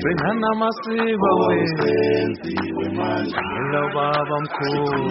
gcinana amasiko senziwe manje lo baba mkhulu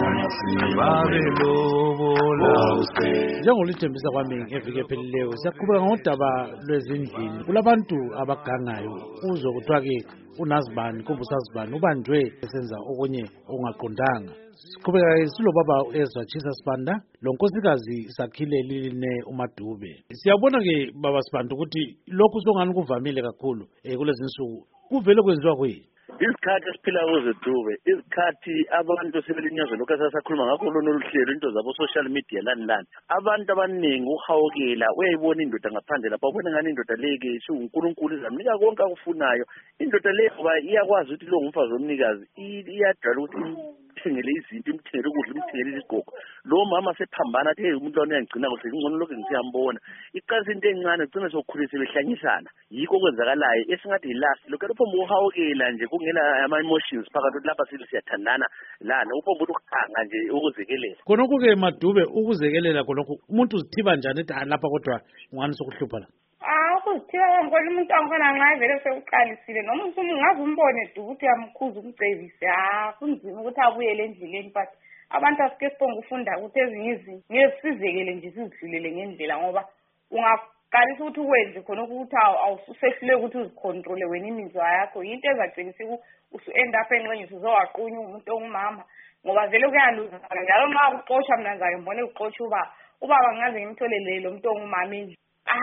babelobola. Njengolithembisa kwami ngeviki ephelileyo siyaqhubeka ngodaba lwezindlini. Kulabantu abagangayo uzwe kuthiwa-ke unazibani kumbe usazibani ubanjwe esenza okunye ongaqondanga. Siqhubeka silobaba Ezra Chisa Sibanda lo nkosikazi Sakhile Liline uMadube. Siyabona-ke baba Sibanda ukuthi lokhu songani kuvamile kakhulu kulezi nsuku kuvele kwenziwa kuyini? Isikhathi esiphila kuzo Dube, isikhathi abantu sebelinyazwe lokho asakhuluma ngakho lolu hlelo into zabo social media lani. Abantu abaningi uhawukela uyayibona indoda ngaphandle lapha ubona ngani indoda leke uNkulunkulu izamnika konke akufunayo. Indoda le ngoba iyakwazi ukuthi lo ngumfazi omnikazi iyadala ukuthi imthengele izinto imthengele ukudla imthengele izigqoko. Lo mama sephambana athi umuntu lona uyangcina kuhle ngcono lokho ngisiyambona. Iqalisa into encane ugcina sokukhulisa behlanyisana. Yikho kwenzakalayo esingathi ilast lokho lapho uhawukela nje kungena ama-emotions phakathi lapha siyathandana lana upomba ukukhanga nje ukuzekelela khonokho-ke Madube ukuzekelela khonokho umuntu uzithiba njani ethi lapha kodwa ungani sokuhlupha la ukuzithiba konke umuntu angkhona nxa vele sekuqalisile noma ungaze umbone Dube ukuthi uyamkhuza umcebise kunzima ukuthi abuyele endleleni but abantu asike sibonga ufunda ukuthi ezinye izinto ngeke sizekele nje sizidlulele ngendlela ngoba qalisa ukuthi ukwenze khona ukuthi awusehluleki ukuthi uzicontrole wena imizwa yakho into ezagcinisa usu-end up enqenyisa uzowaqunya umuntu ongumama ngoba vele kuyaluzana njalo nxa kuxotsha mina ngake ngibone kuxotsha ubaba ngaze ngimtholele lo muntu ongumama endlini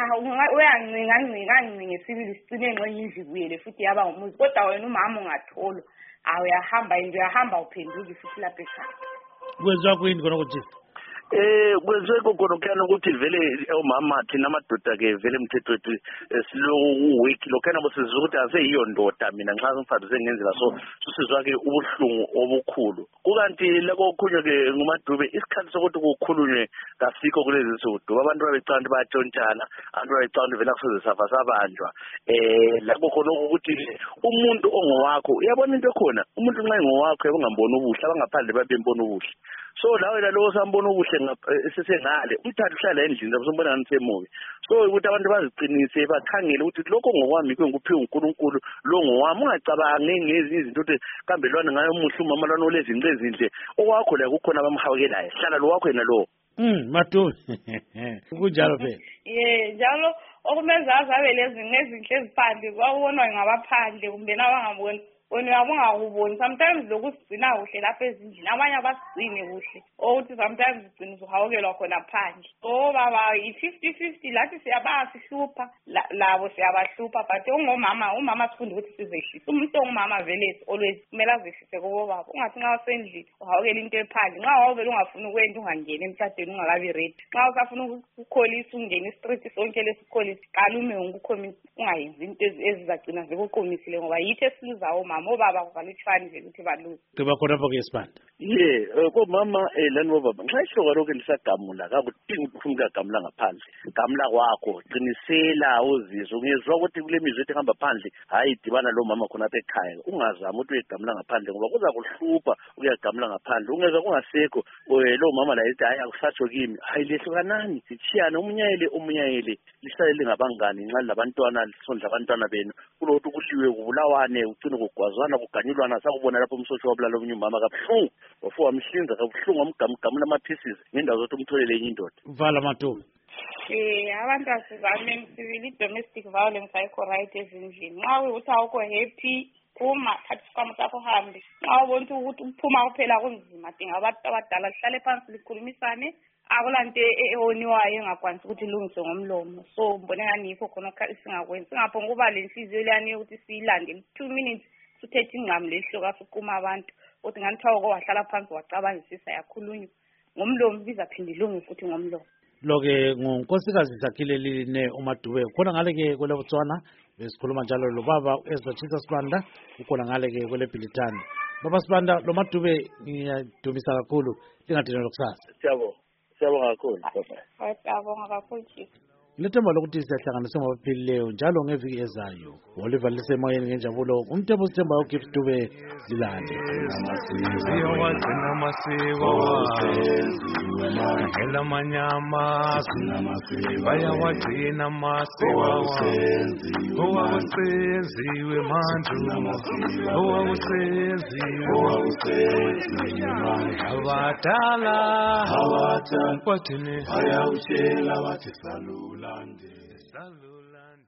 uyancinga esibili sicine enqenye indlu kuyele futhi yaba ngumuzi kodwa wena umama ungatholwa uyahamba uphenduke futhi lapha ekhaya kwenziwa kuyini khona ukuthi kwenziwe khona ukuthi vele omama thina amadoda ke vele mthetho wethu siloku-weak lokhana bosizwa ukuthi aseyiyo ndoda mina nxa umfazi sengenzela so susizwa ke ubuhlungu obukhulu kukanti lako okhunye ke nguMadube isikhathi sokuthi kukhulunywe kasikho kulezi nsuku abantu babecanda bayatshontshana abantu babecanda vele akusoze safa sabanjwa lako khona ukuthi umuntu ongowakho uyabona into khona umuntu nxa engowakho yabongambona ubuhle abangaphandle babembona ubuhle so lawe lalowo sambona ubuhle sesengale umthatha uhlala endlini uzombona ngani semoya so ukuthi abantu baziqinise bakhangele ukuthi lokho ngokwami ngikuphiwe uNkulunkulu lo ngowami ungacabangi ngezinye izinto ukuthi kambe lwana ngayo umuhle umama lwana olezinto ezinhle okwakho la kukhona abamhawukelayo hlala lo wakho yena lo Madube kunjalo phela njalo okumenza azabe lezinto ezinhle eziphandle kwakubonwa ngabaphandle kumbe nabangaboni wena uyabungakuboni sometimes lokusigcina kuhle lapha ezindlini abanye abasigcine kuhle ukuthi sometimes sigcina uhawukelwa khona phandle baba i-50-50 lathi siyabasihlupha labo siyabahlupha but umama sifunde ukuthi sizehlise umuntu ongumama vele always kumele azehlise kubo baba ungathi nxa usendlini uhawukela into ephandle nxa wawuvele ungafuni ukwenda ungangeni emshadweni ungakabi ready nxa usafuna ukukholisa ungena istriti sonke lesikholisa qalume ukukhomisa ungayenzi into ezizagcina zikuqumisile ngoba yithi esiluzayo mama obaba kuvalithwani nje ukuthi baluze kuba khona pho ke Sibanda komama lani bobaba nxa ihloka lokho lisagamula kakudingi ukuthi uyagamula ngaphandle gamula kwakho qinisela uzizwe ungezwa ukuthi kule mizwe ethi hamba phandle hayi dibana lo mama khona apha ekhaya ungazama ukuthi uyegamula ngaphandle ngoba kuza kuhlupha uyagamula ngaphandle ungezwa kungasekho lo mama la ethi hayi akusatsho kimi hayi lehlukanani sitshiyana umunyayele lihlale lingabangani nxa labantwana lisondla abantwana benu kulokuthi kuliwe kubulawane ugcine kugwazwana kuganyulwana sakubona lapho umsotsho wabulala omunye umama kabuhlungu wafu wamhlinza kabuhlungu wamgamula ama-pieces ngendawo zokuthi umtholele enye indoda vala Madube abantu asizameni sibili i-domestic violence ayikho right ezindlini nxa kuyukuthi awukho happy phuma thatha isikhwama sakho hambe nxa ubona ukuthi ukuphuma kuphela kunzima dinga abantu abadala lihlale phansi likhulumisane akulanto ewoniwayo engakwanisi ukuthi ilungiswe ngomlomo so mbone ngani yikho khona singakwenzi singaphonga ukuba le nhliziyo leyani yokuthi siyilande 2 minutes suthethe ingqamu lehloka siquma abantu ukuthi ngani kuthiwa wahlala phansi wacabangisisa yakhulunywa ngomlomo bizaphinde ilunge futhi ngomlomo lo-ke ngunkosikazi Sakhile Liline uMadube khona ngale-ke kwele Botswana besikhuluma njalo lo baba Ezra Chisa Sibanda ukhona ngale-ke kwele Bhilitani baba Sibanda lo Madube ngiyadumisa kakhulu lingadinelwa kusasa siyabonga kakhulu siyabonga kakhulu Lethemba lokuthi siyahlanganisa ngabaphilileyo njalo ngeviki ezayo. Oliver lisemoyeni ngenjabulo umthembu sithemba uGift Dube lilande. Siyawagcina amasiko ngela manyama bayawagcina amasiko owawusenziwe mandulo owawusenziwe abadala bathini bayawutshela bathi salulande.